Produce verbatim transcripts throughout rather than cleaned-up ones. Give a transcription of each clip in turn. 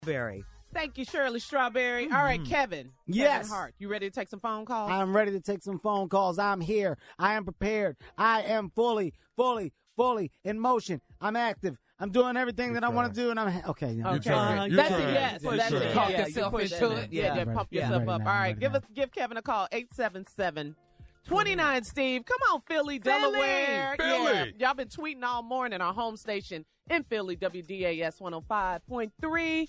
Berry. Thank you, Shirley Strawberry. Mm-hmm. All right, Kevin. Yes. Kevin Hart, you ready to take some phone calls? I'm ready to take some phone calls. I'm here. I am prepared. I am fully, fully, fully in motion. I'm active. I'm doing everything You're that trying. I want to do, and I'm okay. Okay, You're trying. that's You're a trying. yes. You're That's trying. a Talk yeah. yourself You push into that. it. Yeah, Yeah, yeah, I'm pump ready. Yeah, yourself I'm up. ready All now. I'm right, ready give now. us give Kevin a call. eight seven seven, two nine Steve. Come on, Philly, Delaware. Philly. Yeah, y'all been tweeting all morning. Our home station in Philly, W D A S one oh five point three.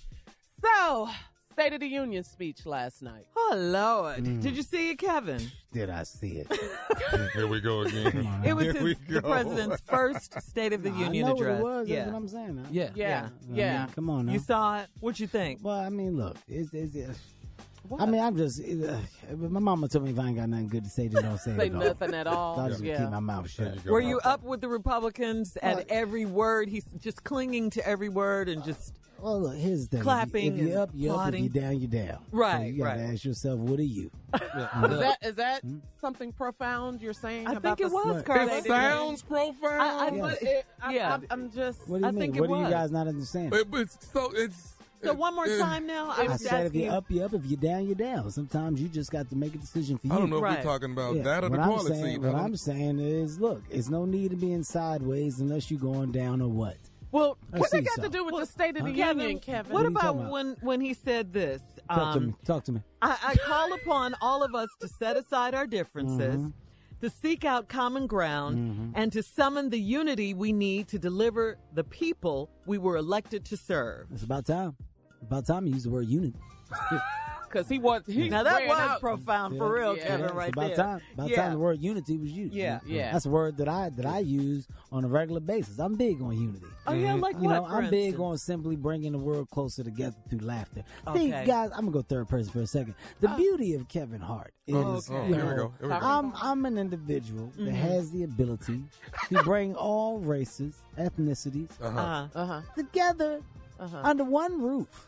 So, State of the Union speech last night. Oh, Lord. Mm. Did you see it, Kevin? Did I see it? Here we go again. It was Here we his, the go. president's first State of the I Union know address. what it was. Yeah. That's what I'm saying. Now. yeah. Yeah, I yeah. mean, come on now. You saw it? What'd you think? Well, I mean, look. It's, it's, it's, What? I mean, I'm just. Uh, my mama told me if I ain't got nothing good to say, then don't say, Say it. at all. nothing at all. So I just yeah. keep my mouth There shut. you go. Were you up with the Republicans at Well, every word? He's just clinging to every word and just... Well, look, here's the thing. Clapping If, you, if and you're up, you're applauding. up. If you're down, you're down. Right, So you gotta right. ask yourself, what are you? Is that is that something profound you're saying? I about think it the was, Right. Carla. It sounds profound. I- I- Yes. It, I, Yeah. I'm, I'm just. What do you I mean? think it What do you was. guys not understand? But, but it's so it's. So it- one more it- time now. I I was said if asking you're you. up, you're up. If you're down, you're down. Sometimes you just got to make a decision for you. I don't know if Right. we're talking about Yeah. that or the what I'm toilet saying, seat. What I don't- I'm saying is, look, it's no need to be in sideways unless you're going down or what. Well, I what see they got so. to do with the State of the Huh? Union, Kevin? What What are you about talking about? when, when he said this? Talk to Um, me. Talk to me. I, I call upon all of us to set aside our differences, Mm-hmm. to seek out common ground, Mm-hmm. and to summon the unity we need to deliver the people we were elected to serve. It's about time. About time you use the word unity. Because he was. He Now that ran was out. profound for Yeah. real, Yeah. Kevin, It's right about there. time. About yeah. time the word unity was used. Yeah. Yeah. That's a word that I that I use on a regular basis. I'm big on unity. Oh yeah, like You what? know, for I'm big instance? on simply bringing the world closer together through laughter. Okay. See, guys, I'm gonna go third person for a second. The beauty of Kevin Hart is, Oh, Okay. oh, you here we know, go. Here we go. I'm I'm an individual that has the ability to bring all races, ethnicities Uh-huh. Uh-huh. Uh huh. together Uh-huh. under one roof.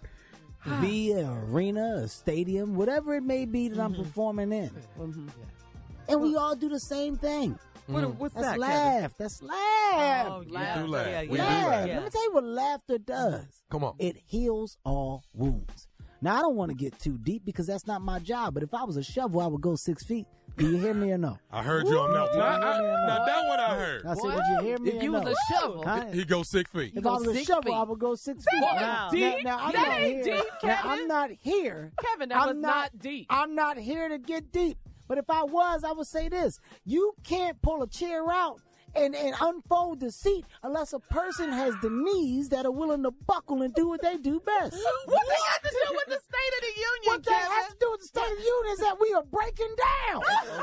Be an arena, a stadium, whatever it may be that I'm performing in. Mm-hmm. And we all do the same thing. What, what's That's that, laugh. That's laugh. Kevin? We yeah. do laugh. Yeah, We yeah. do laugh. laugh. Yeah. Let me tell you what laughter does. Come on. It heals all wounds. Now, I don't want to get too deep because that's not my job. But if I was a shovel, I would go six feet. Do you hear me or no? I heard you on that one. Woo! Now, I- now that one I heard. I said, would you hear me If or you no? was a shovel, Huh? He goes six feet. If I was a six shovel, feet. I would go six feet. That Now, ain't deep. now, I'm That not ain't here. deep, Now, Kevin. I'm not here. Kevin, that I'm was not deep. I'm not here to get deep. But if I was, I would say this. You can't pull a chair out and, and unfold the seat unless a person has the knees that are willing to buckle and do what they do best. What they got to do with the State of the Union, What that has to do with the State of the Union is that we are breaking down.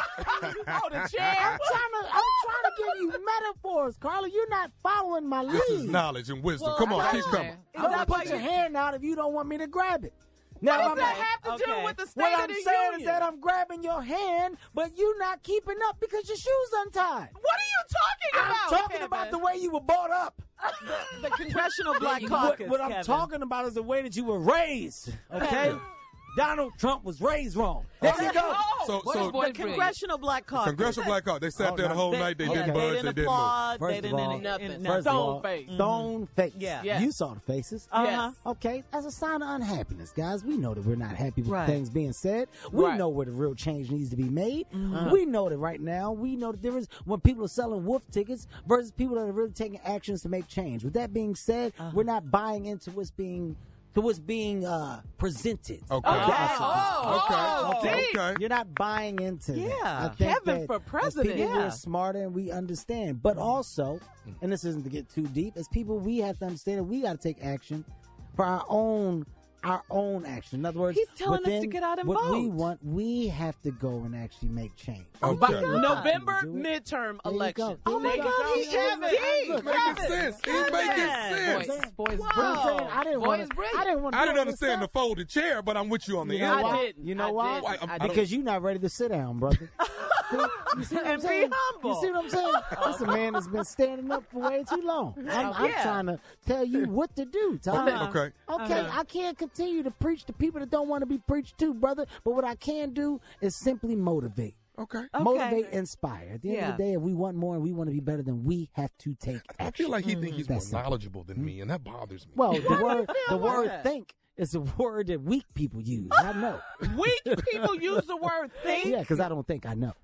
Oh, the I'm chair. trying to, I'm trying to give you metaphors, Carla. You're not following my lead. This is knowledge and wisdom. Well, Come on, I keep got coming. you. Is Don't that put why your you- hand out if you don't want me to grab it. Now, What I'm does that not- have to do Okay. with the State What of I'm the saying Union? is that I'm grabbing your hand, but you not keeping up because your shoes untied. What are you talking I'm about? talking Kevin? about the way you were brought up. The Congressional Black What, Caucus, what I'm Kevin. talking about is the way that you were raised. Okay, Donald Trump was raised wrong. There you go. So, What so is boy- The Congressional Black Caucus. Congressional Black Caucus. They sat Oh, there the no. whole They- night. They yeah, didn't they budge. They didn't didn't move. applaud. First they of didn't all, in- nothing. in- First nothing. of all, Stone face. stone face. Yeah. Yes. You saw the faces. Uh-huh. Yes. Okay, as a sign of unhappiness, guys. We know that we're not happy with Right. things being said. We Right. know where the real change needs to be made. Mm-hmm. We know that right now. We know the difference when people are selling wolf tickets versus people that are really taking actions to make change. With that being said, Uh-huh. we're not buying into what's being to what's being uh, presented. Okay. That's Oh, what Okay. oh, Okay. deep. Okay. you're not buying into that. Yeah. I think Kevin that for as president. people, Yeah. we're smarter and we understand. But also, and this isn't to get too deep, as people, we have to understand that we got to take action for our own our own action. In other words, He's telling us to within get out and what we vote. want, we have to go and actually make change. Okay. By God. November Do it. midterm There you election. go. Oh, my There you God, go. he's See, Kevin. I- look, Making Kevin. sense. He's making Kevin. sense. Boys, boys, What I'm saying, bro. I didn't Boy want is to. brilliant. I didn't want. I didn't understand the folded chair, but I'm with you on the You know end. why? I didn't. You know I why? didn't. I- I- I didn't. Because you're not ready to sit down, brother. See, you see what I'm And be saying? humble. You see what I'm saying? That's a man that's been standing up for way too long. I'm, I'm Yeah. trying to tell you what to do, Tom. Uh-huh. Okay. Okay, Uh-huh. I can't continue to preach to people that don't want to be preached to, brother. But what I can do is simply motivate. Okay. Okay. Motivate, inspire. At the end Yeah. of the day, if we want more and we want to be better, then we have to take I action. feel like he thinks he's more That's simple. knowledgeable than me, and that bothers me. Well, the word the feel like word that? think It's a word that weak people use. I know. Weak people use the word think. Yeah, because I don't think I know.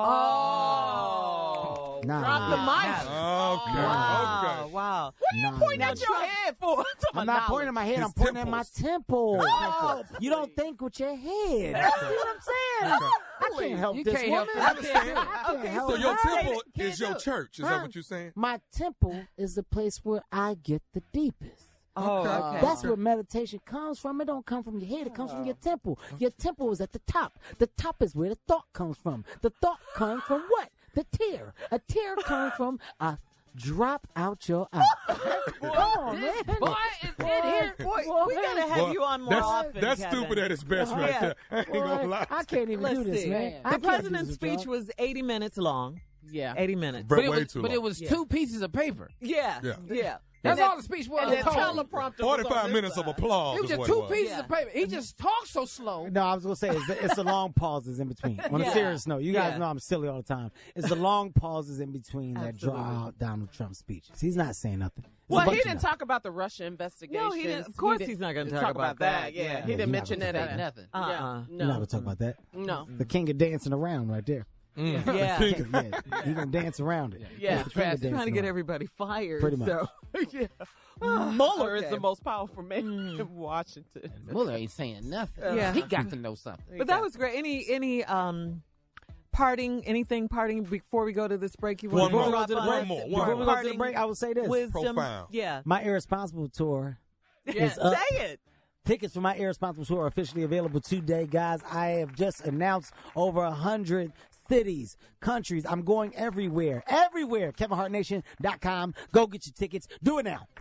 Oh. Nah, Drop nah, the mic. Okay, Wow, okay. wow. Nah, Pointing nah. at your head for. I'm not pointing at my head. His I'm pointing at my temple. Oh, you don't think with your head. See what I'm saying? I can't help You this can't help woman. that. I can't, I can't Okay, help So your her. temple Can't is your do it. church. Is Huh? that what you're saying? My temple is the place where I get the deepest. Oh, okay. That's where meditation comes from. It don't come from your head. It comes from your temple. Your temple is at the top. The top is where the thought comes from. The thought comes from what? The tear. A tear comes from a drop out your eye. Come on, man. Boy, is in here. Boy, Boy, we gotta have Well, you on more that's often. that's Kevin. stupid at its best right Yeah. there. I ain't gonna Boy, lie. I can't even Let's do this, see. man. I The The can't do president's this, speech John. was eighty minutes long. Yeah. eighty minutes. Bro, But it way was, too but it long. was Yeah. two pieces of paper. Yeah, Yeah. yeah. That's And all the speech was. And that told. teleprompter was on Forty-five this minutes of side. applause. It was is just what two it was. pieces Yeah. of paper. He just talked so slow. No, I was gonna say it's the, it's the long pauses in between. On Yeah. a serious note, you guys Yeah. know I'm silly all the time. It's the long pauses in between that Absolutely. draw out Donald Trump's speeches. He's not saying nothing. It's a Well, bunch he of didn't nothing. talk about the Russia investigation. No, he didn't. Of course he's not gonna talk about that. Yeah, Yeah. he Yeah, didn't you're mention not that. gonna Say either. nothing. Uh-uh. Yeah, You're not no, gonna talk about that. no. The king of dancing around right there. Mm. Yeah. King of- yeah, he gonna dance around it. Yeah. That's the king of Trying dancing Trying to get around. everybody fired. Pretty much. So. yeah. Mueller Okay. is the most powerful man in Washington. Mueller ain't saying nothing. Yeah. He got to know something. But that was great. Any any um parting anything parting before we go to this break? You want One to more. wrap up? One more. One Before we more. go to the Parting break, I will say this: Wisdom. Profound. Yeah. my irresponsible tour Yeah. is up. Say it. Tickets for my irresponsible tour are officially available today, guys. I have just announced over a hundred cities, countries. I'm going everywhere, everywhere. Kevin Hart Nation dot com. Go get your tickets. Do it now.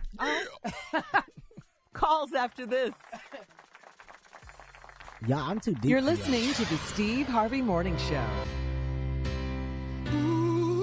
Calls after this. Yeah, I'm too deep. You're for y'all. listening to the Steve Harvey Morning Show. Ooh.